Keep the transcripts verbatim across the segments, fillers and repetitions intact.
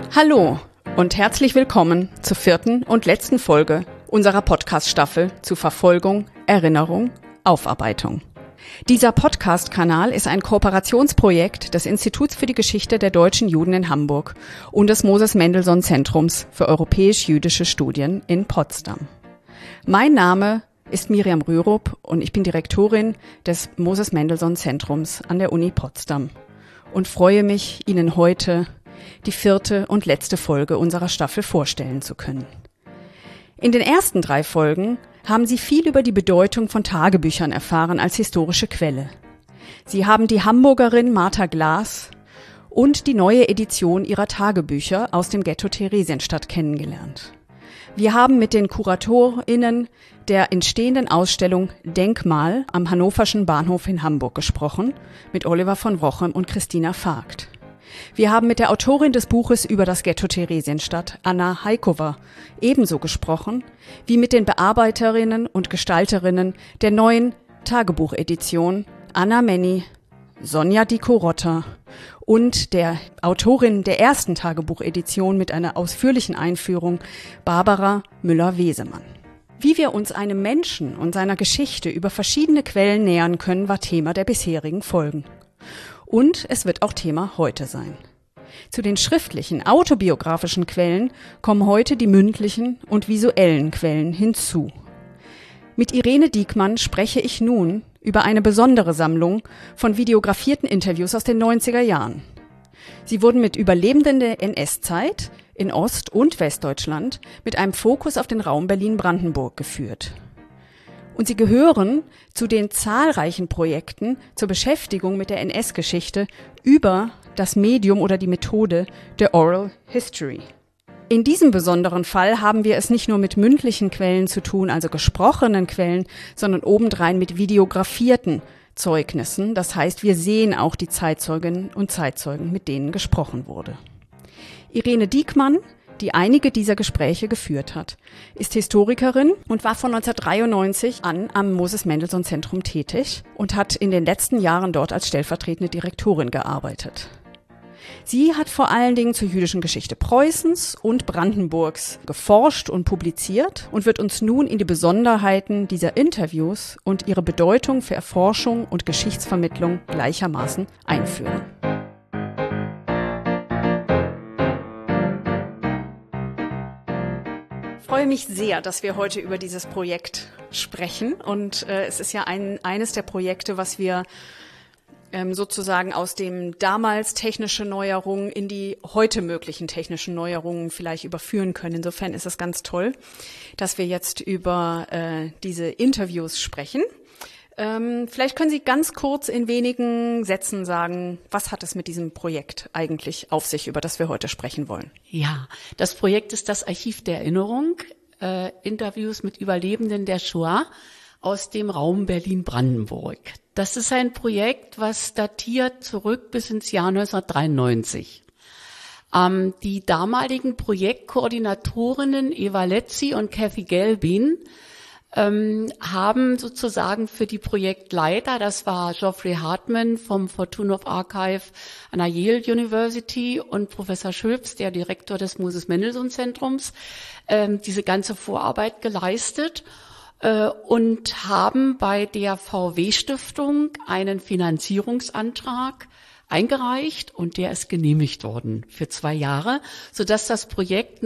Hallo und herzlich willkommen zur vierten und letzten Folge unserer Podcast-Staffel zu Verfolgung, Erinnerung, Aufarbeitung. Dieser Podcast-Kanal ist ein Kooperationsprojekt des Instituts für die Geschichte der deutschen Juden in Hamburg und des Moses-Mendelssohn-Zentrums für europäisch-jüdische Studien in Potsdam. Mein Name ist Miriam Rürup und ich bin Direktorin des Moses-Mendelssohn-Zentrums an der Uni Potsdam und freue mich, Ihnen heute die vierte und letzte Folge unserer Staffel vorstellen zu können. In den ersten drei Folgen haben Sie viel über die Bedeutung von Tagebüchern erfahren als historische Quelle. Sie haben die Hamburgerin Martha Glas und die neue Edition ihrer Tagebücher aus dem Ghetto Theresienstadt kennengelernt. Wir haben mit den KuratorInnen der entstehenden Ausstellung Denkmal am Hannoverschen Bahnhof in Hamburg gesprochen, mit Oliver von Wrochem und Christina Vogt. Wir haben mit der Autorin des Buches über das Ghetto Theresienstadt, Anna Heikova, ebenso gesprochen wie mit den Bearbeiterinnen und Gestalterinnen der neuen Tagebuchedition, Anna Menny, Sonja Diko-Rotter und der Autorin der ersten Tagebuchedition mit einer ausführlichen Einführung, Barbara Müller-Wesemann. Wie wir uns einem Menschen und seiner Geschichte über verschiedene Quellen nähern können, war Thema der bisherigen Folgen. Und es wird auch Thema heute sein. Zu den schriftlichen, autobiografischen Quellen kommen heute die mündlichen und visuellen Quellen hinzu. Mit Irene Diekmann spreche ich nun über eine besondere Sammlung von videografierten Interviews aus den neunziger Jahren. Sie wurden mit Überlebenden der N S-Zeit in Ost- und Westdeutschland mit einem Fokus auf den Raum Berlin-Brandenburg geführt. Und sie gehören zu den zahlreichen Projekten zur Beschäftigung mit der N S-Geschichte über das Medium oder die Methode der Oral History. In diesem besonderen Fall haben wir es nicht nur mit mündlichen Quellen zu tun, also gesprochenen Quellen, sondern obendrein mit videografierten Zeugnissen. Das heißt, wir sehen auch die Zeitzeuginnen und Zeitzeugen, mit denen gesprochen wurde. Irene Diekmann, die einige dieser Gespräche geführt hat, ist Historikerin und war von neunzehnhundertdreiundneunzig an am Moses-Mendelssohn-Zentrum tätig und hat in den letzten Jahren dort als stellvertretende Direktorin gearbeitet. Sie hat vor allen Dingen zur jüdischen Geschichte Preußens und Brandenburgs geforscht und publiziert und wird uns nun in die Besonderheiten dieser Interviews und ihre Bedeutung für Erforschung und Geschichtsvermittlung gleichermaßen einführen. Ich freue mich sehr, dass wir heute über dieses Projekt sprechen und äh, es ist ja ein, eines der Projekte, was wir ähm, sozusagen aus dem damals technische Neuerungen in die heute möglichen technischen Neuerungen vielleicht überführen können. Insofern ist es ganz toll, dass wir jetzt über äh, diese Interviews sprechen. Ähm, vielleicht können Sie ganz kurz in wenigen Sätzen sagen, was hat es mit diesem Projekt eigentlich auf sich, über das wir heute sprechen wollen? Ja, das Projekt ist das Archiv der Erinnerung, äh, Interviews mit Überlebenden der Shoah aus dem Raum Berlin-Brandenburg. Das ist ein Projekt, was datiert zurück bis ins Jahr neunzehnhundertdreiundneunzig. Ähm, die damaligen Projektkoordinatorinnen Eva Letzi und Kathy Gelbin Ähm, haben sozusagen für die Projektleiter, das war Geoffrey Hartman vom Fortunoff Archive an der Yale University und Professor Schülps, der Direktor des Moses-Mendelssohn-Zentrums, ähm, diese ganze Vorarbeit geleistet äh, und haben bei der V W-Stiftung einen Finanzierungsantrag eingereicht und der ist genehmigt worden für zwei Jahre, sodass das Projekt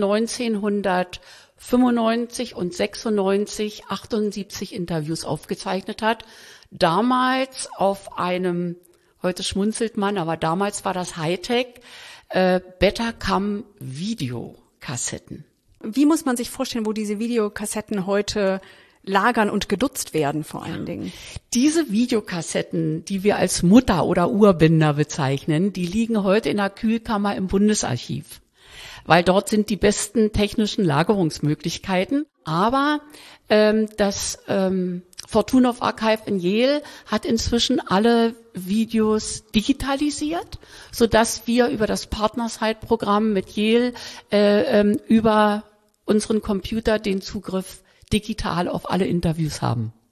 neunzehnhundertfünfundneunzig und sechsundneunzig achtundsiebzig Interviews aufgezeichnet hat. Damals auf einem, heute schmunzelt man, aber damals war das Hightech, äh, Betacam Videokassetten. Wie muss man sich vorstellen, wo diese Videokassetten heute lagern und genutzt werden vor allen Dingen? Diese Videokassetten, die wir als Mutter oder Urbinder bezeichnen, die liegen heute in der Kühlkammer im Bundesarchiv, weil dort sind die besten technischen Lagerungsmöglichkeiten. Aber ähm, das ähm, Fortunoff Archive in Yale hat inzwischen alle Videos digitalisiert, sodass wir über das Partnersite-Programm mit Yale äh, ähm, über unseren Computer den Zugriff digital auf alle Interviews haben.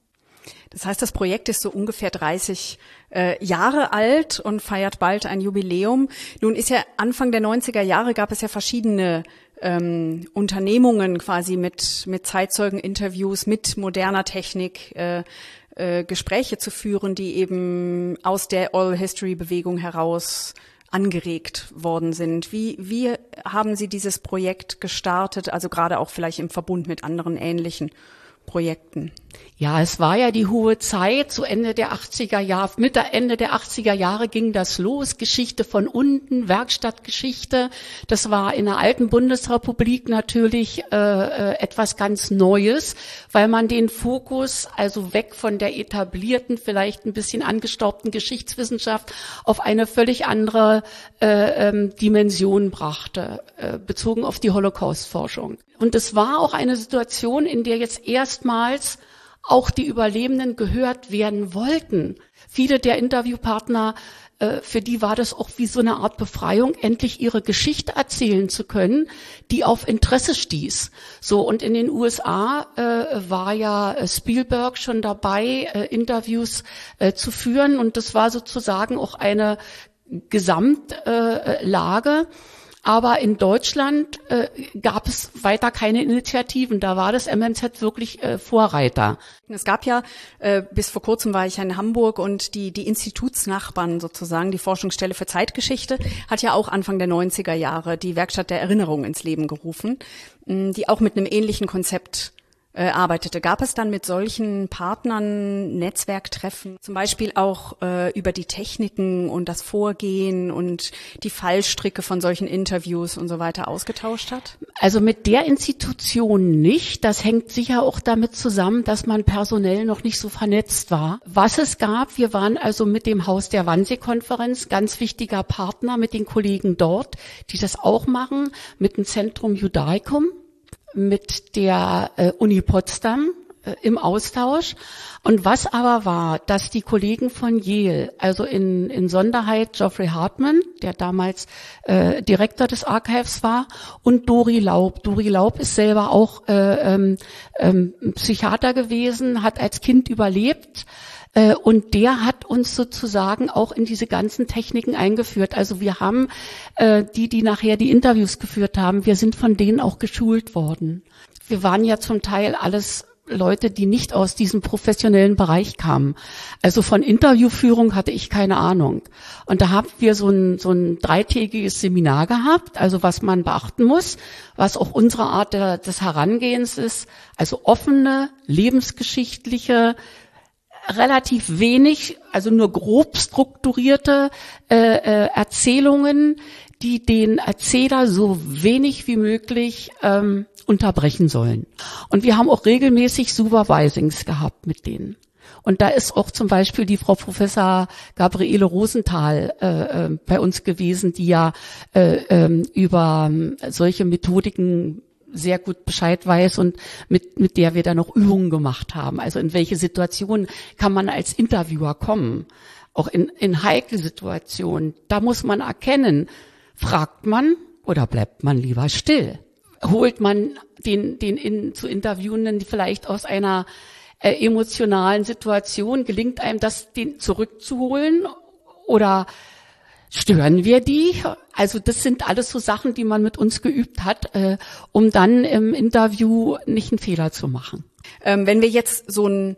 Das heißt, das Projekt ist so ungefähr dreißig äh, Jahre alt und feiert bald ein Jubiläum. Nun ist ja Anfang der neunziger Jahre gab es ja verschiedene ähm, Unternehmungen quasi mit mit Zeitzeugeninterviews, mit moderner Technik, äh, äh, Gespräche zu führen, die eben aus der Oral History Bewegung heraus angeregt worden sind. Wie, wie haben Sie dieses Projekt gestartet, also gerade auch vielleicht im Verbund mit anderen ähnlichen Projekten? Ja, es war ja die hohe Zeit, zu Ende der achtziger Jahre, Mitte, Ende der achtziger Jahre ging das los, Geschichte von unten, Werkstattgeschichte. Das war in der alten Bundesrepublik natürlich äh, etwas ganz Neues, weil man den Fokus also weg von der etablierten, vielleicht ein bisschen angestaubten Geschichtswissenschaft auf eine völlig andere äh, ähm, Dimension brachte, äh, bezogen auf die Holocaust-Forschung. Und es war auch eine Situation, in der jetzt erstmals auch die Überlebenden gehört werden wollten. Viele der Interviewpartner, äh, für die war das auch wie so eine Art Befreiung, endlich ihre Geschichte erzählen zu können, die auf Interesse stieß. So, und in den U S A äh, war ja Spielberg schon dabei, äh, Interviews äh, zu führen, und das war sozusagen auch eine Gesamtlage. Aber in Deutschland äh, gab es weiter keine Initiativen. Da war das M M Z wirklich äh, Vorreiter. Es gab ja, äh, bis vor kurzem war ich ja in Hamburg, und die die Institutsnachbarn sozusagen, die Forschungsstelle für Zeitgeschichte, hat ja auch Anfang der neunziger Jahre die Werkstatt der Erinnerung ins Leben gerufen, mh, die auch mit einem ähnlichen Konzept äh, arbeitete. Gab es dann mit solchen Partnern Netzwerktreffen, zum Beispiel auch äh, über die Techniken und das Vorgehen und die Fallstricke von solchen Interviews und so weiter ausgetauscht hat? Also mit der Institution nicht. Das hängt sicher auch damit zusammen, dass man personell noch nicht so vernetzt war. Was es gab, wir waren also mit dem Haus der Wannsee-Konferenz ganz wichtiger Partner, mit den Kollegen dort, die das auch machen, mit dem Zentrum Judaicum, mit der äh, Uni Potsdam äh, im Austausch. Und was aber war, dass die Kollegen von Yale, also in, in Sonderheit Geoffrey Hartman, der damals äh, Direktor des Archives war, und Dori Laub. Dori Laub ist selber auch äh, ähm, ähm, Psychiater gewesen, hat als Kind überlebt. Äh, und der hat uns sozusagen auch in diese ganzen Techniken eingeführt. Also wir haben äh, die, die nachher die Interviews geführt haben, wir sind von denen auch geschult worden. Wir waren ja zum Teil alles Leute, die nicht aus diesem professionellen Bereich kamen. Also von Interviewführung hatte ich keine Ahnung. Und da haben wir so ein, so ein dreitägiges Seminar gehabt, also was man beachten muss, was auch unsere Art der, des Herangehens ist. Also offene, lebensgeschichtliche, relativ wenig, also nur grob strukturierte äh, äh, Erzählungen, die den Erzähler so wenig wie möglich ähm, unterbrechen sollen. Und wir haben auch regelmäßig Supervisings gehabt mit denen. Und da ist auch zum Beispiel die Frau Professor Gabriele Rosenthal äh, äh, bei uns gewesen, die ja äh, äh, über äh, solche Methodiken sehr gut Bescheid weiß und mit mit der wir dann noch Übungen gemacht haben. Also in welche Situationen kann man als Interviewer kommen? Auch in, in heikle Situationen. Da muss man erkennen, fragt man oder bleibt man lieber still? Holt man den den in, zu Interviewenden vielleicht aus einer äh, emotionalen Situation? Gelingt einem das, den zurückzuholen? Oder stören wir die? Also das sind alles so Sachen, die man mit uns geübt hat, äh, um dann im Interview nicht einen Fehler zu machen. Ähm, wenn wir jetzt so einen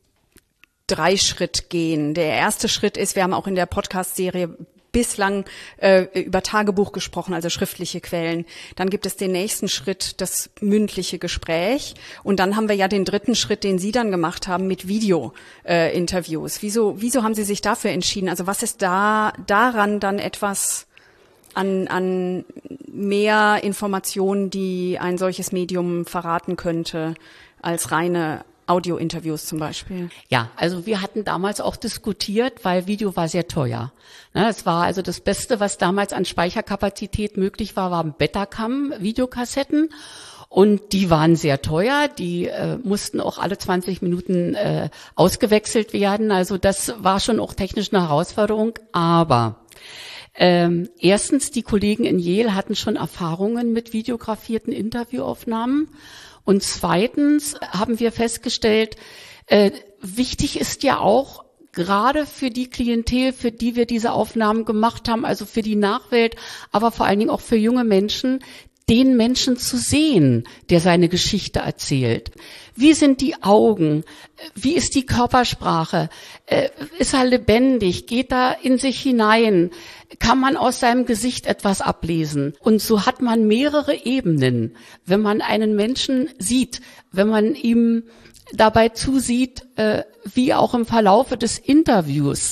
Dreischritt gehen. Der erste Schritt ist, wir haben auch in der Podcast-Serie bislang äh, über Tagebuch gesprochen, also schriftliche Quellen. Dann gibt es den nächsten Schritt, das mündliche Gespräch. Und dann haben wir ja den dritten Schritt, den Sie dann gemacht haben mit Video-Interviews. Äh, wieso, wieso haben Sie sich dafür entschieden? Also was ist da daran dann etwas an, an mehr Informationen, die ein solches Medium verraten könnte, als reine Audio-Interviews zum Beispiel? Ja, also wir hatten damals auch diskutiert, weil Video war sehr teuer. Es war also das Beste, was damals an Speicherkapazität möglich war, waren Betacam-Videokassetten. Und die waren sehr teuer, die äh, mussten auch alle zwanzig Minuten äh, ausgewechselt werden. Also das war schon auch technisch eine Herausforderung. Aber ähm, erstens, die Kollegen in Yale hatten schon Erfahrungen mit videografierten Interviewaufnahmen. Und zweitens haben wir festgestellt, Äh, wichtig ist ja auch, gerade für die Klientel, für die wir diese Aufnahmen gemacht haben, also für die Nachwelt, aber vor allen Dingen auch für junge Menschen, den Menschen zu sehen, der seine Geschichte erzählt. Wie sind die Augen? Wie ist die Körpersprache? Äh, ist er lebendig? Geht er in sich hinein? Kann man aus seinem Gesicht etwas ablesen? Und so hat man mehrere Ebenen, wenn man einen Menschen sieht, wenn man ihm dabei zusieht, äh, wie auch im Verlaufe des Interviews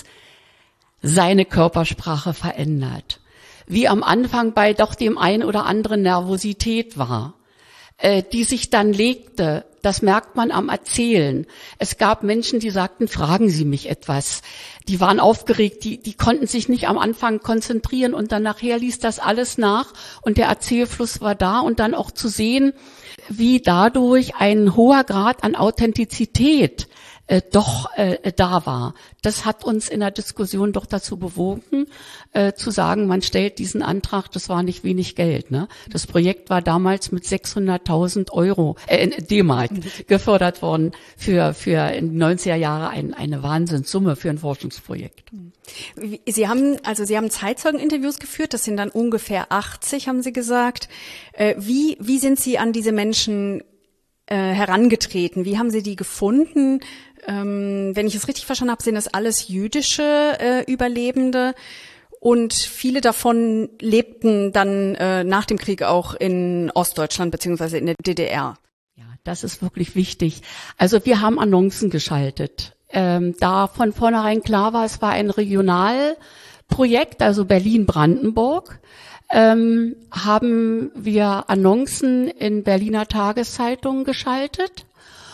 seine Körpersprache verändert. Wie am Anfang bei doch dem ein oder anderen Nervosität war, äh, die sich dann legte. Das merkt man am Erzählen. Es gab Menschen, die sagten, fragen Sie mich etwas. Die waren aufgeregt, die, die konnten sich nicht am Anfang konzentrieren und dann nachher ließ das alles nach und der Erzählfluss war da und dann auch zu sehen, wie dadurch ein hoher Grad an Authentizität äh, doch äh, da war. Das hat uns in der Diskussion doch dazu bewogen, äh, zu sagen, man stellt diesen Antrag, das war nicht wenig Geld. Ne? Das Projekt war damals mit sechshunderttausend Euro, äh, D-Mark gefördert worden für für in den neunziger Jahre ein, eine Wahnsinnssumme für ein Forschungsprojekt. Sie haben also Sie haben Zeitzeugeninterviews geführt, das sind dann ungefähr achtzig, haben Sie gesagt. Äh, wie wie sind Sie an diese Menschen äh, herangetreten? Wie haben Sie die gefunden? Ähm, wenn ich es richtig verstanden habe, sind das alles jüdische äh, Überlebende und viele davon lebten dann äh, nach dem Krieg auch in Ostdeutschland beziehungsweise in der D D R. Ja, das ist wirklich wichtig. Also wir haben Annoncen geschaltet. Ähm, da von vornherein klar war, es war ein Regionalprojekt, also Berlin-Brandenburg, ähm, haben wir Annoncen in Berliner Tageszeitungen geschaltet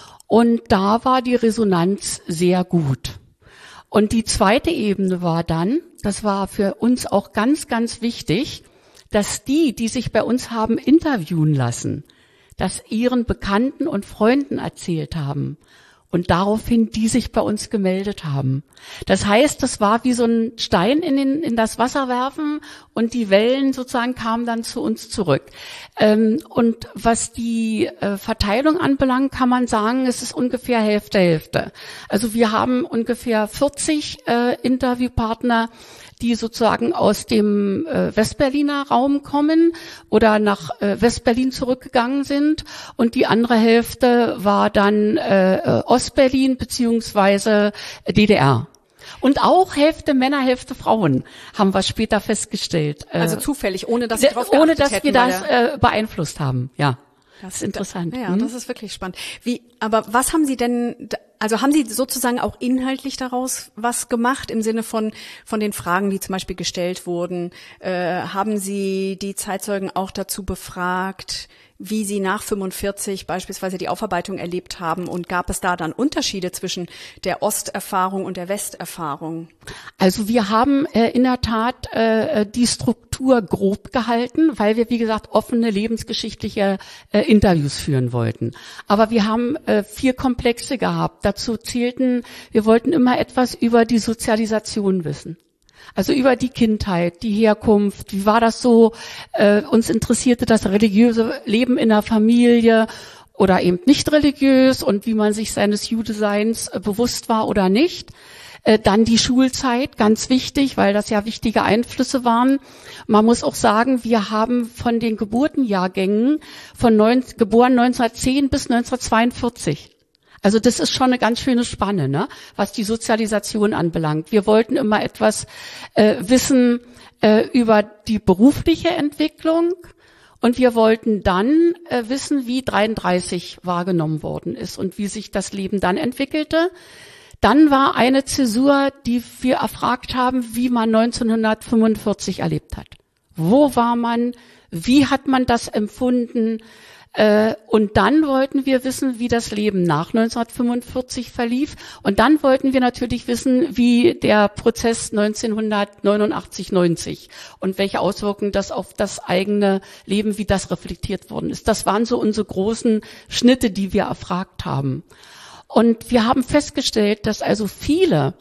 und da war die Resonanz sehr gut. Und die zweite Ebene war dann, das war für uns auch ganz, ganz wichtig, dass die, die sich bei uns haben interviewen lassen, das ihren Bekannten und Freunden erzählt haben und daraufhin die sich bei uns gemeldet haben. Das heißt, das war wie so ein Stein in, den, in das Wasser werfen und die Wellen sozusagen kamen dann zu uns zurück. Ähm, und was die äh, Verteilung anbelangt, kann man sagen, es ist ungefähr Hälfte, Hälfte. Also wir haben ungefähr vierzig äh, Interviewpartner, die sozusagen aus dem äh, Westberliner Raum kommen oder nach äh, Westberlin zurückgegangen sind. Und die andere Hälfte war dann äh, Ostberlin beziehungsweise D D R. Und auch Hälfte Männer, Hälfte Frauen, haben wir später festgestellt. Also zufällig, ohne dass Sie drauf Ohne geachtet dass hätten, wir das äh, beeinflusst haben, ja. Das ist interessant. Ja, hm? das ist wirklich spannend. Wie, aber was haben Sie denn, also haben Sie sozusagen auch inhaltlich daraus was gemacht im Sinne von von den Fragen, die zum Beispiel gestellt wurden? Äh, haben Sie die Zeitzeugen auch dazu befragt, wie sie nach fünfundvierzig beispielsweise die Aufarbeitung erlebt haben? Und gab es da dann Unterschiede zwischen der Osterfahrung und der Westerfahrung? Also wir haben äh, in der Tat äh, die Struktur grob gehalten, weil wir, wie gesagt, offene lebensgeschichtliche äh, Interviews führen wollten. Aber wir haben äh, vier Komplexe gehabt. Dazu zählten, wir wollten immer etwas über die Sozialisation wissen. Also über die Kindheit, die Herkunft, wie war das so? Äh, uns interessierte das religiöse Leben in der Familie oder eben nicht religiös und wie man sich seines Judeseins äh, bewusst war oder nicht. Äh, dann die Schulzeit, ganz wichtig, weil das ja wichtige Einflüsse waren. Man muss auch sagen, wir haben von den Geburtenjahrgängen von neun, geboren neunzehnhundertzehn bis neunzehnhundertzweiundvierzig. Also das ist schon eine ganz schöne Spanne, ne, was die Sozialisation anbelangt. Wir wollten immer etwas äh, wissen äh, über die berufliche Entwicklung und wir wollten dann äh, wissen, wie dreiunddreißig wahrgenommen worden ist und wie sich das Leben dann entwickelte. Dann war eine Zäsur, die wir erfragt haben, wie man neunzehnhundertfünfundvierzig erlebt hat. Wo war man? Wie hat man das empfunden? Äh, und dann wollten wir wissen, wie das Leben nach neunzehnhundertfünfundvierzig verlief. Und dann wollten wir natürlich wissen, wie der Prozess neunzehnhundertneunundachtzig neunzig und welche Auswirkungen das auf das eigene Leben, wie das reflektiert worden ist. Das waren so unsere großen Schnitte, die wir erfragt haben. Und wir haben festgestellt, dass also viele,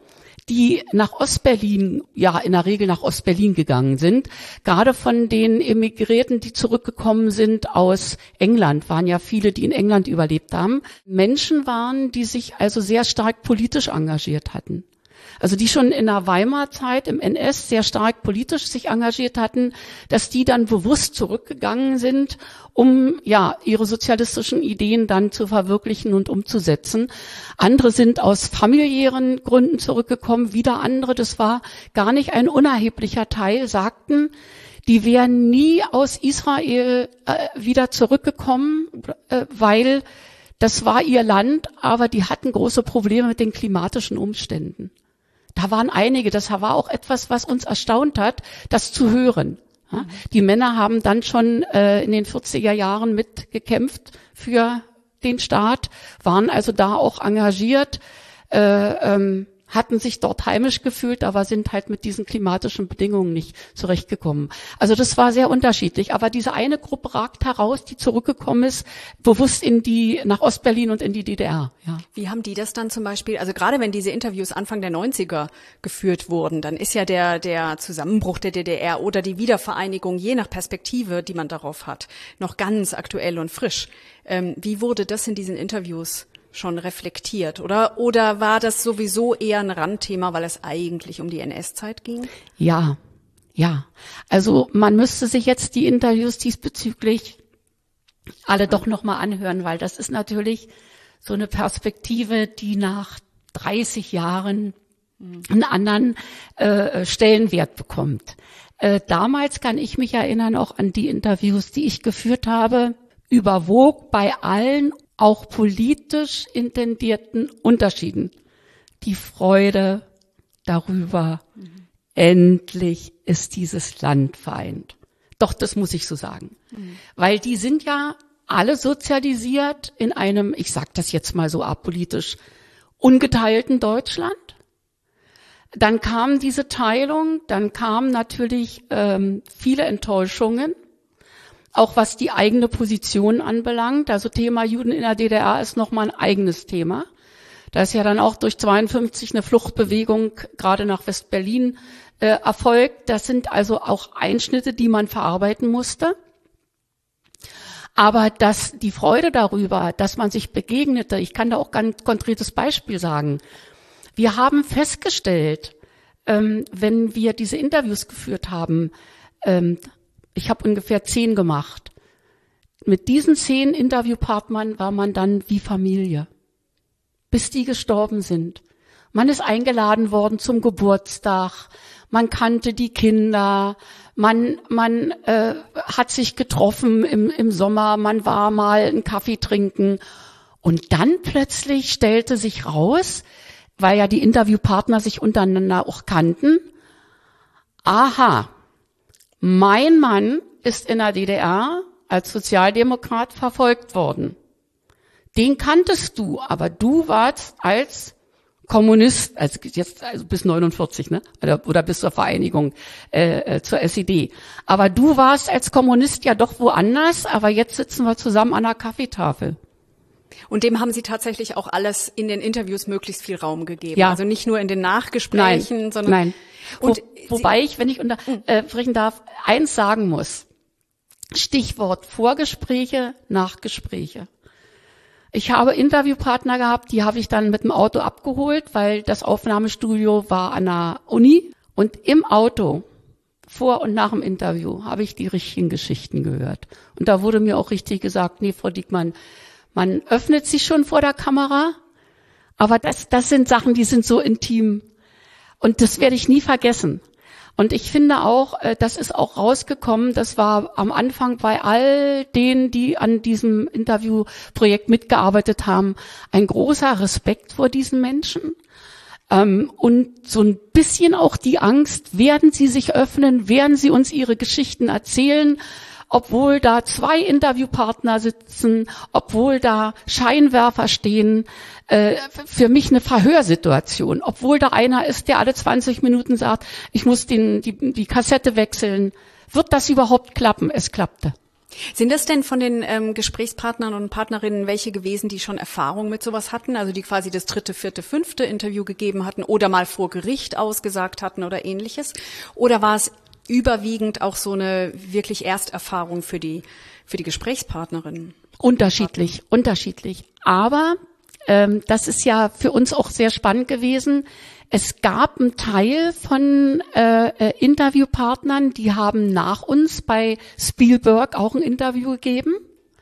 die nach Ostberlin, ja in der Regel nach Ostberlin gegangen sind. Gerade von den Emigrierten, die zurückgekommen sind aus England, waren ja viele, die in England überlebt haben. Menschen waren, die sich also sehr stark politisch engagiert hatten. Also die schon in der Weimarzeit im N S sehr stark politisch sich engagiert hatten, dass die dann bewusst zurückgegangen sind, um ja ihre sozialistischen Ideen dann zu verwirklichen und umzusetzen. Andere sind aus familiären Gründen zurückgekommen, wieder andere, das war gar nicht ein unerheblicher Teil, sagten, die wären nie aus Israel äh, wieder zurückgekommen, äh, weil das war ihr Land, aber die hatten große Probleme mit den klimatischen Umständen. Da waren einige, das war auch etwas, was uns erstaunt hat, das zu hören. Ja, die Männer haben dann schon äh, in den vierziger Jahren mitgekämpft für den Staat, waren also da auch engagiert, äh, ähm, hatten sich dort heimisch gefühlt, aber sind halt mit diesen klimatischen Bedingungen nicht zurechtgekommen. Also das war sehr unterschiedlich. Aber diese eine Gruppe ragt heraus, die zurückgekommen ist, bewusst in die, nach Ostberlin und in die D D R. Ja. Wie haben die das dann zum Beispiel, also gerade wenn diese Interviews Anfang der neunziger geführt wurden, dann ist ja der, der Zusammenbruch der D D R oder die Wiedervereinigung, je nach Perspektive, die man darauf hat, noch ganz aktuell und frisch. Ähm, wie wurde das in diesen Interviews schon reflektiert, oder? Oder war das sowieso eher ein Randthema, weil es eigentlich um die N S-Zeit ging? Ja, ja. Also man müsste sich jetzt die Interviews diesbezüglich alle doch nochmal anhören, weil das ist natürlich so eine Perspektive, die nach dreißig Jahren einen anderen äh, Stellenwert bekommt. Äh, damals kann ich mich erinnern auch an die Interviews, die ich geführt habe, überwog bei allen auch politisch intendierten Unterschieden die Freude darüber, mhm. endlich ist dieses Land vereint. Doch, das muss ich so sagen. Mhm. Weil die sind ja alle sozialisiert in einem, ich sag das jetzt mal so apolitisch, ungeteilten Deutschland. Dann kam diese Teilung, dann kamen natürlich ähm, viele Enttäuschungen, auch was die eigene Position anbelangt. Also Thema Juden in der D D R ist nochmal ein eigenes Thema. Da ist ja dann auch durch zweiundfünfzig eine Fluchtbewegung gerade nach West-Berlin äh, erfolgt. Das sind also auch Einschnitte, die man verarbeiten musste. Aber dass die Freude darüber, dass man sich begegnete, ich kann da auch ganz konkretes Beispiel sagen. Wir haben festgestellt, ähm, wenn wir diese Interviews geführt haben, ähm, ich habe ungefähr zehn gemacht. Mit diesen zehn Interviewpartnern war man dann wie Familie, bis die gestorben sind. Man ist eingeladen worden zum Geburtstag, man kannte die Kinder, man man äh, hat sich getroffen im, im Sommer, man war mal einen Kaffee trinken. Und dann plötzlich stellte sich raus, weil ja die Interviewpartner sich untereinander auch kannten, aha, mein Mann ist in der D D R als Sozialdemokrat verfolgt worden. Den kanntest du, aber du warst als Kommunist, also jetzt also bis neunundvierzig, ne, oder, oder bis zur Vereinigung äh, zur S E D. Aber du warst als Kommunist ja doch woanders, aber jetzt sitzen wir zusammen an der Kaffeetafel. Und dem haben Sie tatsächlich auch alles in den Interviews möglichst viel Raum gegeben. Ja. Also nicht nur in den Nachgesprächen, Nein. sondern. Nein. Und Wo, wobei ich, wenn ich unterbrechen äh, darf, eins sagen muss. Stichwort Vorgespräche, Nachgespräche. Ich habe Interviewpartner gehabt, die habe ich dann mit dem Auto abgeholt, weil das Aufnahmestudio war an der Uni. Und im Auto, vor und nach dem Interview, habe ich die richtigen Geschichten gehört. Und da wurde mir auch richtig gesagt, nee, Frau Diekmann, man öffnet sich schon vor der Kamera, aber das, das sind Sachen, die sind so intim. Und das werde ich nie vergessen. Und ich finde auch, das ist auch rausgekommen, das war am Anfang bei all denen, die an diesem Interviewprojekt mitgearbeitet haben, ein großer Respekt vor diesen Menschen. Und so ein bisschen auch die Angst, werden sie sich öffnen, werden sie uns ihre Geschichten erzählen, obwohl da zwei Interviewpartner sitzen, obwohl da Scheinwerfer stehen, äh, für mich eine Verhörsituation, obwohl da einer ist, der alle zwanzig Minuten sagt, ich muss den, die, die Kassette wechseln. Wird das überhaupt klappen? Es klappte. Sind das denn von den ähm, Gesprächspartnern und Partnerinnen welche gewesen, die schon Erfahrung mit sowas hatten, also die quasi das dritte, vierte, fünfte Interview gegeben hatten oder mal vor Gericht ausgesagt hatten oder ähnliches? Oder war es überwiegend auch so eine wirklich Ersterfahrung für die für die Gesprächspartnerinnen? Unterschiedlich, unterschiedlich. Aber ähm, das ist ja für uns auch sehr spannend gewesen. Es gab einen Teil von äh, äh, Interviewpartnern, die haben nach uns bei Spielberg auch ein Interview gegeben.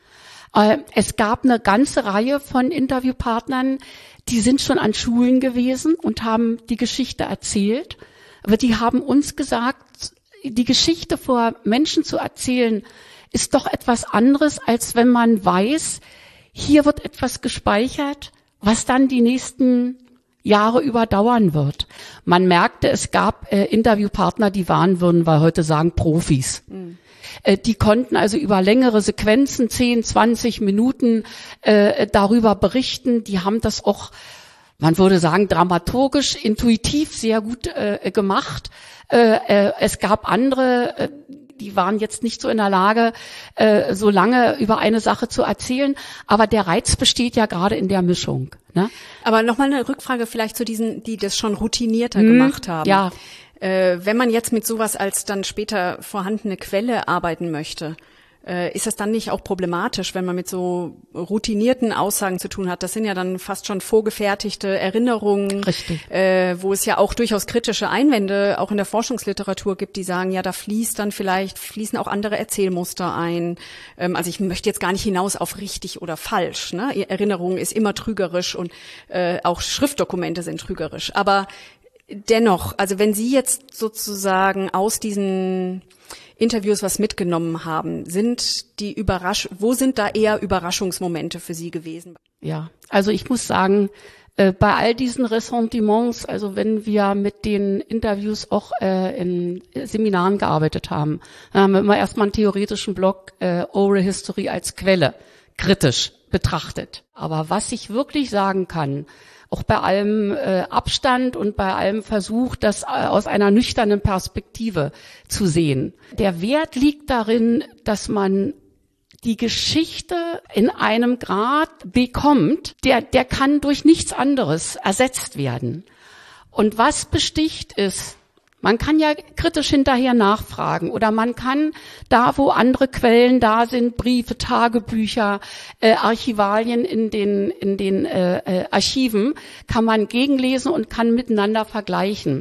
Äh, es gab eine ganze Reihe von Interviewpartnern, die sind schon an Schulen gewesen und haben die Geschichte erzählt. Aber die haben uns gesagt, die Geschichte vor Menschen zu erzählen, ist doch etwas anderes, als wenn man weiß, hier wird etwas gespeichert, was dann die nächsten Jahre überdauern wird. Man merkte, es gab äh, Interviewpartner, die waren, würden wir heute sagen, Profis. Mhm. Äh, die konnten also über längere Sequenzen, zehn, zwanzig Minuten äh, darüber berichten. Die haben das auch, man würde sagen, dramaturgisch, intuitiv sehr gut äh, gemacht. Äh, äh, es gab andere, äh, die waren jetzt nicht so in der Lage, äh, so lange über eine Sache zu erzählen. Aber der Reiz besteht ja gerade in der Mischung. Ne? Aber nochmal eine Rückfrage vielleicht zu diesen, die das schon routinierter hm, gemacht haben. Ja. Äh, wenn man jetzt mit sowas als dann später vorhandene Quelle arbeiten möchte, äh, ist das dann nicht auch problematisch, wenn man mit so routinierten Aussagen zu tun hat? Das sind ja dann fast schon vorgefertigte Erinnerungen, Richtig. Äh, wo es ja auch durchaus kritische Einwände auch in der Forschungsliteratur gibt, die sagen, ja, da fließt dann vielleicht, fließen auch andere Erzählmuster ein. Ähm, also ich möchte jetzt gar nicht hinaus auf richtig oder falsch. Ne? Erinnerung ist immer trügerisch und äh, auch Schriftdokumente sind trügerisch. Aber dennoch, also wenn Sie jetzt sozusagen aus diesen Interviews was mitgenommen haben, sind die Überrasch, wo sind da eher Überraschungsmomente für Sie gewesen? Ja, also ich muss sagen, äh, bei all diesen Ressentiments, also wenn wir mit den Interviews auch äh, in Seminaren gearbeitet haben, dann haben wir immer erstmal einen theoretischen Block äh, Oral History als Quelle kritisch betrachtet. Aber was ich wirklich sagen kann, auch bei allem äh, Abstand und bei allem Versuch, das äh, aus einer nüchternen Perspektive zu sehen. Der Wert liegt darin, dass man die Geschichte in einem Grad bekommt, der, der kann durch nichts anderes ersetzt werden. Und was besticht ist, man kann ja kritisch hinterher nachfragen oder man kann da, wo andere Quellen da sind, Briefe, Tagebücher, äh, Archivalien in den in den äh, äh, Archiven, kann man gegenlesen und kann miteinander vergleichen.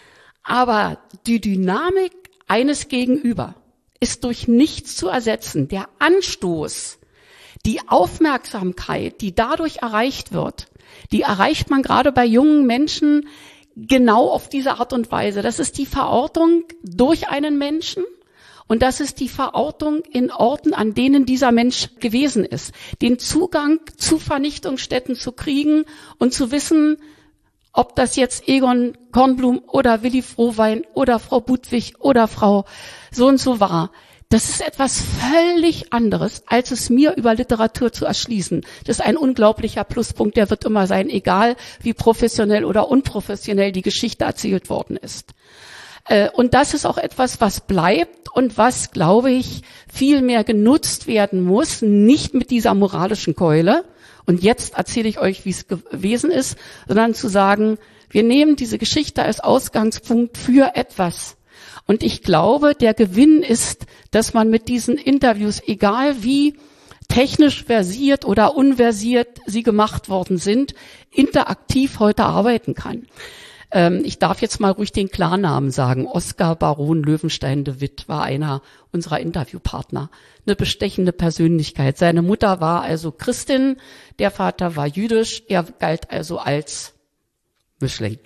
Aber die Dynamik eines Gegenüber ist durch nichts zu ersetzen. Der Anstoß, die Aufmerksamkeit, die dadurch erreicht wird, die erreicht man gerade bei jungen Menschen genau auf diese Art und Weise. Das ist die Verortung durch einen Menschen und das ist die Verortung in Orten, an denen dieser Mensch gewesen ist. Den Zugang zu Vernichtungsstätten zu kriegen und zu wissen, ob das jetzt Egon Kornblum oder Willi Frohwein oder Frau Budwig oder Frau so und so war. Das ist etwas völlig anderes, als es mir über Literatur zu erschließen. Das ist ein unglaublicher Pluspunkt, der wird immer sein, egal wie professionell oder unprofessionell die Geschichte erzählt worden ist. Und das ist auch etwas, was bleibt und was, glaube ich, viel mehr genutzt werden muss, nicht mit dieser moralischen Keule. Und jetzt erzähle ich euch, wie es gewesen ist, sondern zu sagen, wir nehmen diese Geschichte als Ausgangspunkt für etwas. Und ich glaube, der Gewinn ist, dass man mit diesen Interviews, egal wie technisch versiert oder unversiert sie gemacht worden sind, interaktiv heute arbeiten kann. Ähm, ich darf jetzt mal ruhig den Klarnamen sagen. Oskar Baron Löwenstein de Witt war einer unserer Interviewpartner. Eine bestechende Persönlichkeit. Seine Mutter war also Christin, der Vater war jüdisch, er galt also als Mischling.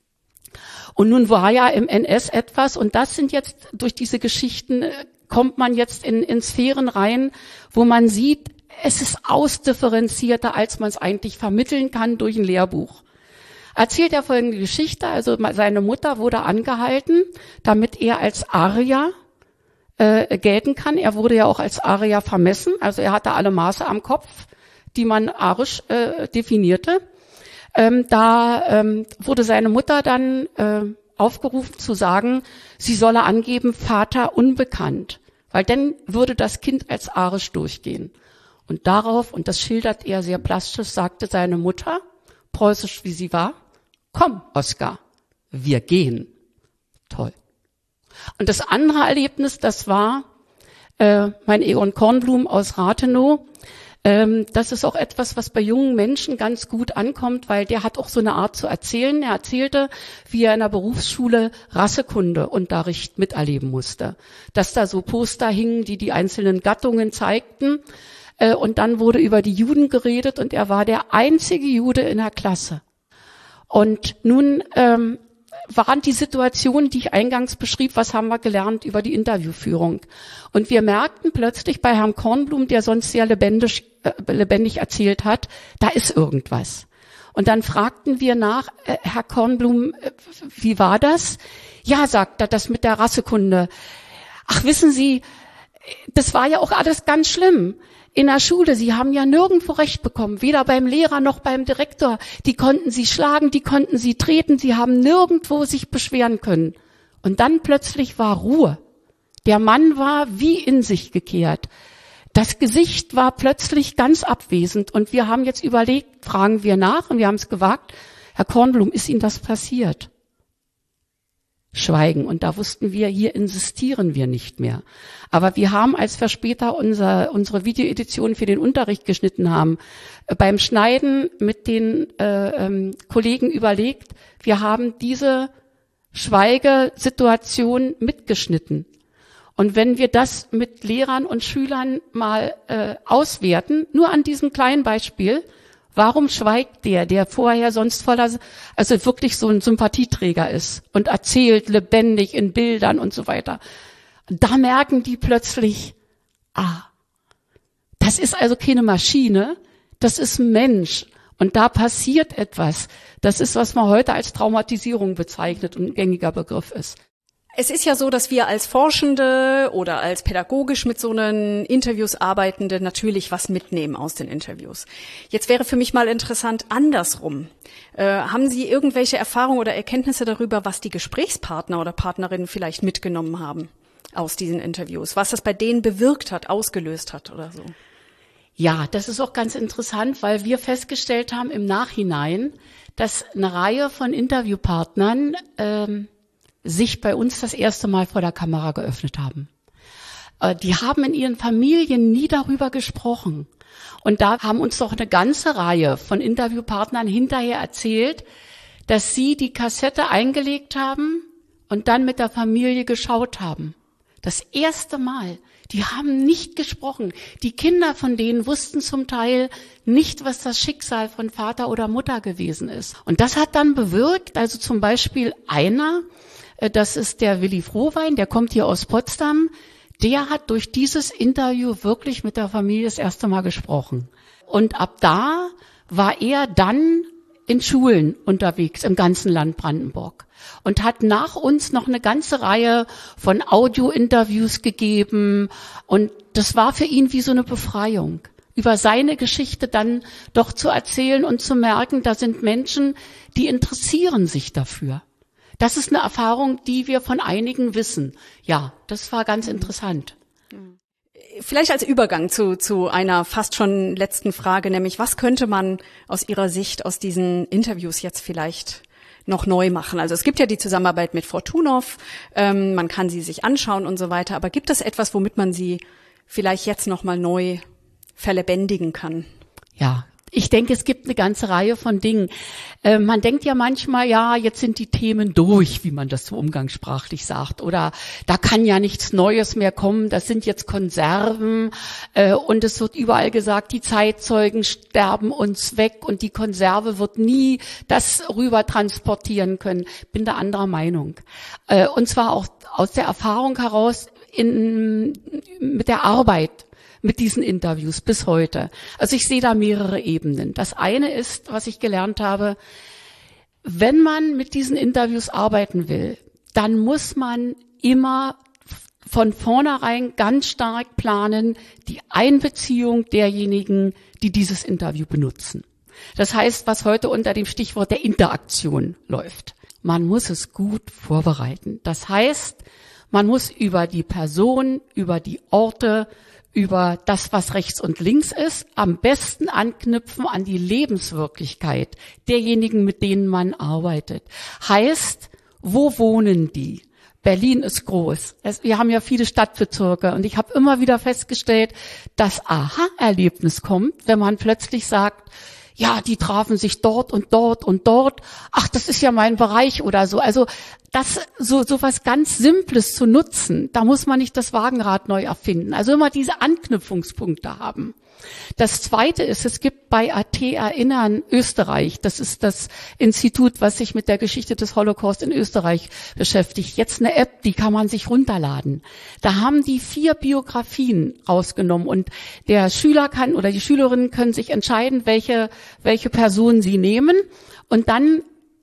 Und nun war ja im N S etwas, und das sind jetzt, durch diese Geschichten kommt man jetzt in, in Sphären rein, wo man sieht, es ist ausdifferenzierter, als man es eigentlich vermitteln kann durch ein Lehrbuch. Erzählt er folgende Geschichte, also seine Mutter wurde angehalten, damit er als Arier äh, gelten kann. Er wurde ja auch als Arier vermessen, also er hatte alle Maße am Kopf, die man arisch äh, definierte. Ähm, da ähm, wurde seine Mutter dann äh, aufgerufen zu sagen, sie solle angeben, Vater unbekannt. weil dann würde das Kind als arisch durchgehen. Und darauf, und das schildert er sehr plastisch, sagte seine Mutter, preußisch wie sie war, komm, Oskar, wir gehen. Toll. Und das andere Erlebnis, das war äh, mein Egon Kornblum aus Rathenow. Ähm, das ist auch etwas, was bei jungen Menschen ganz gut ankommt, weil der hat auch so eine Art zu erzählen. Er erzählte, wie er in der Berufsschule Rassekundeunterricht miterleben musste. Dass da so Poster hingen, die die einzelnen Gattungen zeigten. Äh, und dann wurde über die Juden geredet und er war der einzige Jude in der Klasse. Und nun ähm, waren die Situationen, die ich eingangs beschrieb, was haben wir gelernt über die Interviewführung. Und wir merkten plötzlich bei Herrn Kornblum, der sonst sehr lebendig, äh, lebendig erzählt hat, da ist irgendwas. Und dann fragten wir nach, äh, Herr Kornblum, äh, wie war das? Ja, sagt er, das mit der Rassekunde. Ach, wissen Sie, das war ja auch alles ganz schlimm. In der Schule, Sie haben ja nirgendwo Recht bekommen, weder beim Lehrer noch beim Direktor. Die konnten Sie schlagen, die konnten Sie treten, Sie haben nirgendwo sich beschweren können. Und dann plötzlich war Ruhe. Der Mann war wie in sich gekehrt. Das Gesicht war plötzlich ganz abwesend und wir haben jetzt überlegt, fragen wir nach und wir haben es gewagt, Herr Kornblum, ist Ihnen das passiert? Schweigen. Und da wussten wir, hier insistieren wir nicht mehr. Aber wir haben, als wir später unser, unsere Videoedition für den Unterricht geschnitten haben, beim Schneiden mit den äh, ähm, Kollegen überlegt, wir haben diese Schweigesituation mitgeschnitten. Und wenn wir das mit Lehrern und Schülern mal äh, auswerten, nur an diesem kleinen Beispiel, warum schweigt der, der vorher sonst voller, also wirklich so ein Sympathieträger ist und erzählt lebendig in Bildern und so weiter. Da merken die plötzlich, ah, das ist also keine Maschine, das ist ein Mensch. Und da passiert etwas. Das ist, was man heute als Traumatisierung bezeichnet und ein gängiger Begriff ist. Es ist ja so, dass wir als Forschende oder als pädagogisch mit so einen Interviews Arbeitende natürlich was mitnehmen aus den Interviews. Jetzt wäre für mich mal interessant, andersrum. Äh, haben Sie irgendwelche Erfahrungen oder Erkenntnisse darüber, was die Gesprächspartner oder Partnerinnen vielleicht mitgenommen haben aus diesen Interviews? Was das bei denen bewirkt hat, ausgelöst hat oder so? Ja, das ist auch ganz interessant, weil wir festgestellt haben im Nachhinein, dass eine Reihe von Interviewpartnern ähm, sich bei uns das erste Mal vor der Kamera geöffnet haben. Äh, die haben in ihren Familien nie darüber gesprochen. Und da haben uns doch eine ganze Reihe von Interviewpartnern hinterher erzählt, dass sie die Kassette eingelegt haben und dann mit der Familie geschaut haben. Das erste Mal. Die haben nicht gesprochen. Die Kinder von denen wussten zum Teil nicht, was das Schicksal von Vater oder Mutter gewesen ist. Und das hat dann bewirkt, also zum Beispiel einer, das ist der Willi Frohwein, der kommt hier aus Potsdam, der hat durch dieses Interview wirklich mit der Familie das erste Mal gesprochen. Und ab da war er dann in Schulen unterwegs im ganzen Land Brandenburg und hat nach uns noch eine ganze Reihe von Audio-Interviews gegeben. Und das war für ihn wie so eine Befreiung, über seine Geschichte dann doch zu erzählen und zu merken, da sind Menschen, die interessieren sich dafür. Das ist eine Erfahrung, die wir von einigen wissen. Ja, das war ganz interessant. Vielleicht als Übergang zu, zu einer fast schon letzten Frage, nämlich was könnte man aus Ihrer Sicht aus diesen Interviews jetzt vielleicht noch neu machen? Also es gibt ja die Zusammenarbeit mit Fortunow, ähm, man kann sie sich anschauen und so weiter, aber gibt es etwas, womit man sie vielleicht jetzt nochmal neu verlebendigen kann? Ja. Ich denke, es gibt eine ganze Reihe von Dingen. Äh, man denkt ja manchmal, ja, jetzt sind die Themen durch, wie man das so umgangssprachlich sagt. Oder da kann ja nichts Neues mehr kommen, das sind jetzt Konserven. Äh, und es wird überall gesagt, die Zeitzeugen sterben uns weg und die Konserve wird nie das rüber transportieren können. Bin da anderer Meinung. Äh, und zwar auch aus der Erfahrung heraus in, mit der Arbeit mit diesen Interviews bis heute. Also ich sehe da mehrere Ebenen. Das eine ist, was ich gelernt habe, wenn man mit diesen Interviews arbeiten will, dann muss man immer von vornherein ganz stark planen, die Einbeziehung derjenigen, die dieses Interview benutzen. Das heißt, was heute unter dem Stichwort der Interaktion läuft. Man muss es gut vorbereiten. Das heißt, Man muss über die Person, über die Orte, über das, was rechts und links ist, am besten anknüpfen an die Lebenswirklichkeit derjenigen, mit denen man arbeitet. Heißt, wo wohnen die? Berlin ist groß. Es, wir haben ja viele Stadtbezirke und ich habe immer wieder festgestellt, dass Aha-Erlebnis kommt, wenn man plötzlich sagt, ja, die trafen sich dort und dort und dort. Ach, das ist ja mein Bereich oder so. Also das so so was ganz Simples zu nutzen, da muss man nicht das Wagenrad neu erfinden. Also immer diese Anknüpfungspunkte haben. Das Zweite ist, es gibt bei A T Erinnern Österreich, das ist das Institut, was sich mit der Geschichte des Holocaust in Österreich beschäftigt, jetzt eine App, die kann man sich runterladen. Da haben die vier Biografien rausgenommen und der Schüler kann oder die Schülerinnen können sich entscheiden, welche, welche Person sie nehmen und dann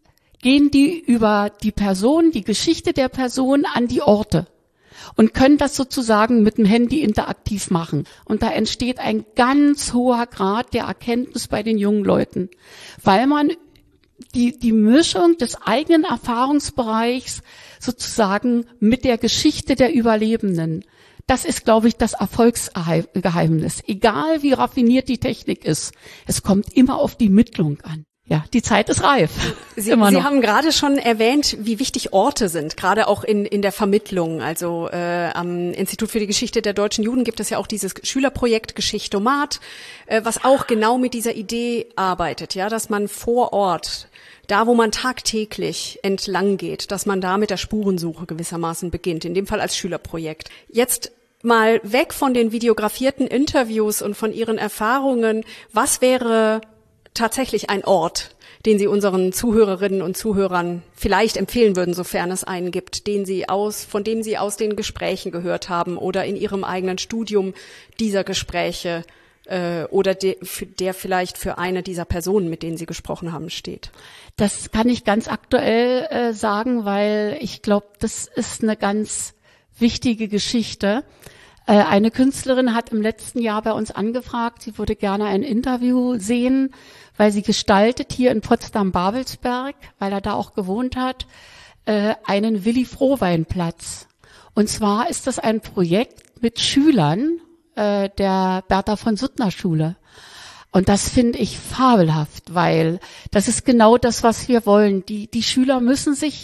gehen die über die Person, die Geschichte der Person an die Orte. Und können das sozusagen mit dem Handy interaktiv machen. Und da entsteht ein ganz hoher Grad der Erkenntnis bei den jungen Leuten, weil man die, die Mischung des eigenen Erfahrungsbereichs sozusagen mit der Geschichte der Überlebenden, das ist, glaube ich, das Erfolgsgeheimnis. Egal wie raffiniert die Technik ist, es kommt immer auf die Mittlung an. Ja, die Zeit ist reif. Sie, Sie haben gerade schon erwähnt, wie wichtig Orte sind, gerade auch in in der Vermittlung. Also äh, am Institut für die Geschichte der deutschen Juden gibt es ja auch dieses Schülerprojekt Geschichtomat, äh, was auch genau mit dieser Idee arbeitet, ja, dass man vor Ort, da wo man tagtäglich entlang geht, dass man da mit der Spurensuche gewissermaßen beginnt, in dem Fall als Schülerprojekt. Jetzt mal weg von den videografierten Interviews und von Ihren Erfahrungen, was wäre tatsächlich ein Ort, den Sie unseren Zuhörerinnen und Zuhörern vielleicht empfehlen würden, sofern es einen gibt, den Sie aus, von dem Sie aus den Gesprächen gehört haben oder in Ihrem eigenen Studium dieser Gespräche äh, oder de, für, der vielleicht für eine dieser Personen, mit denen Sie gesprochen haben, steht? Das kann ich ganz aktuell äh, sagen, weil ich glaube, das ist eine ganz wichtige Geschichte. Äh, eine Künstlerin hat im letzten Jahr bei uns angefragt, sie würde gerne ein Interview sehen, weil sie gestaltet hier in Potsdam-Babelsberg, weil er da auch gewohnt hat, äh, einen Willi-Frohwein-Platz. Und zwar ist das ein Projekt mit Schülern äh, der Bertha von Suttner Schule. Und das finde ich fabelhaft, weil das ist genau das, was wir wollen. Die, die Schüler müssen sich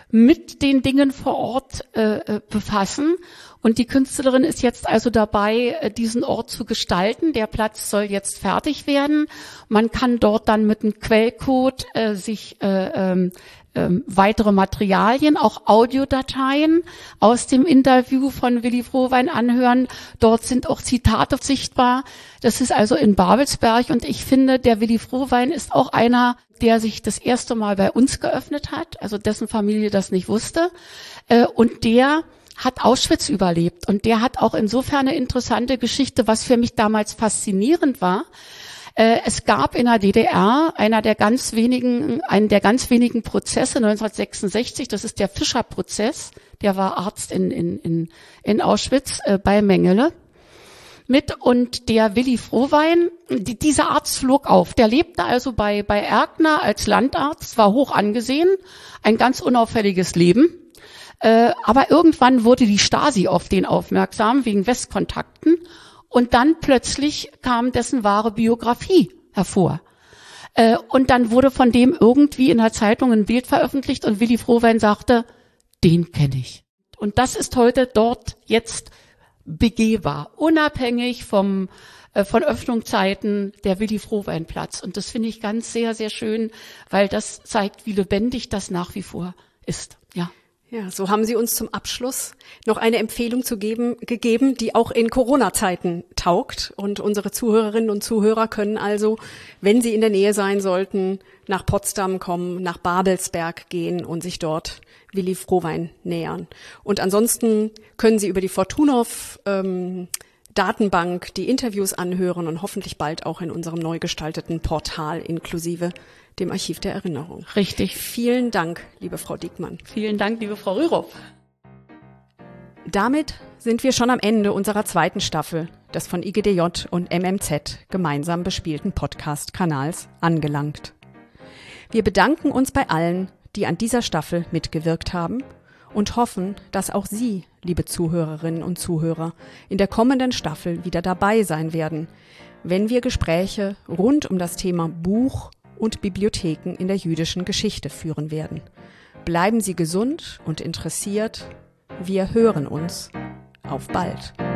mit den Dingen vor Ort äh, befassen. Und die Künstlerin ist jetzt also dabei, diesen Ort zu gestalten. Der Platz soll jetzt fertig werden. Man kann dort dann mit einem Quellcode äh, sich äh, ähm, ähm, weitere Materialien, auch Audiodateien aus dem Interview von Willi Frohwein anhören. Dort sind auch Zitate sichtbar. Das ist also in Babelsberg. Und ich finde, der Willi Frohwein ist auch einer, der sich das erste Mal bei uns geöffnet hat, also dessen Familie das nicht wusste. Äh, und der hat Auschwitz überlebt und der hat auch insofern eine interessante Geschichte, was für mich damals faszinierend war. Äh, es gab in der D D R einer der ganz wenigen, einen der ganz wenigen Prozesse neunzehnhundertsechsundsechzig, das ist der Fischer-Prozess, der war Arzt in in in, in Auschwitz äh, bei Mengele mit und der Willi Frohwein, die, dieser Arzt flog auf. Der lebte also bei bei Erkner als Landarzt, war hoch angesehen, ein ganz unauffälliges Leben. Äh, aber irgendwann wurde die Stasi auf den aufmerksam, wegen Westkontakten. Und dann plötzlich kam dessen wahre Biografie hervor. Äh, und dann wurde von dem irgendwie in der Zeitung ein Bild veröffentlicht und Willi Frohwein sagte, den kenne ich. Und das ist heute dort jetzt begehbar, unabhängig vom äh, von Öffnungszeiten der Willi Frohwein Platz. Und das finde ich ganz sehr, sehr schön, weil das zeigt, wie lebendig das nach wie vor ist. Ja. Ja, so haben Sie uns zum Abschluss noch eine Empfehlung zu geben, gegeben, die auch in Corona-Zeiten taugt. Und unsere Zuhörerinnen und Zuhörer können also, wenn sie in der Nähe sein sollten, nach Potsdam kommen, nach Babelsberg gehen und sich dort Willi Frohwein nähern. Und ansonsten können Sie über die Fortunow ähm, Datenbank die Interviews anhören und hoffentlich bald auch in unserem neu gestalteten Portal inklusive dem Archiv der Erinnerung. Richtig. Vielen Dank, liebe Frau Diekmann. Vielen Dank, liebe Frau Rürup. Damit sind wir schon am Ende unserer zweiten Staffel des von I G D J und M M Z gemeinsam bespielten Podcast-Kanals angelangt. Wir bedanken uns bei allen, die an dieser Staffel mitgewirkt haben und hoffen, dass auch Sie, liebe Zuhörerinnen und Zuhörer, in der kommenden Staffel wieder dabei sein werden, wenn wir Gespräche rund um das Thema Buch und Bibliotheken in der jüdischen Geschichte führen werden. Bleiben Sie gesund und interessiert. Wir hören uns. Auf bald.